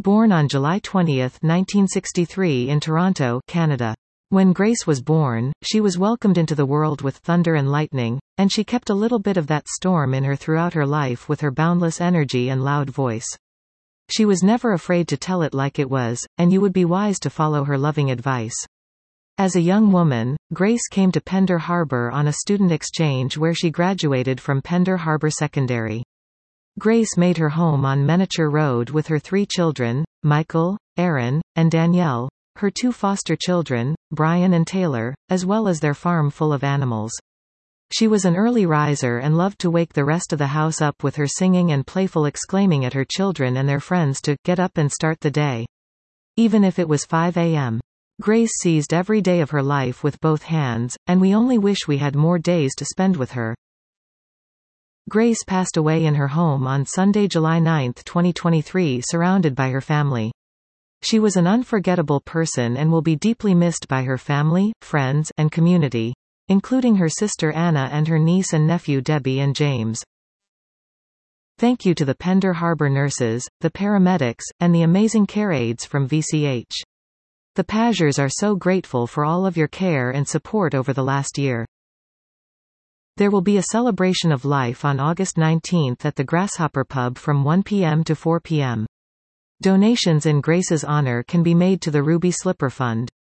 Born on July 20, 1963 in Toronto, Canada. When Grace was born, she was welcomed into the world with thunder and lightning, and she kept a little bit of that storm in her throughout her life with her boundless energy and loud voice. She was never afraid to tell it like it was, and you would be wise to follow her loving advice. As a young woman, Grace came to Pender Harbour on a student exchange where she graduated from Pender Harbour Secondary. Grace made her home on Miniature Road with her 3 children, Michael, Aaron, and Danielle, her 2 foster children, Brian and Taylor, as well as their farm full of animals. She was an early riser and loved to wake the rest of the house up with her singing and playful exclaiming at her children and their friends to get up and start the day. Even if it was 5 a.m. Grace seized every day of her life with both hands, and we only wish we had more days to spend with her. Grace passed away in her home on Sunday, July 9, 2023, surrounded by her family. She was an unforgettable person and will be deeply missed by her family, friends, and community, including her sister Anna and her niece and nephew Debbie and James. Thank you to the Pender Harbour nurses, the paramedics, and the amazing care aides from VCH. The Pagers are so grateful for all of your care and support over the last year. There will be a celebration of life on August 19 at the Grasshopper Pub from 1 p.m. to 4 p.m. Donations in Grace's honor can be made to the Ruby Slipper Fund.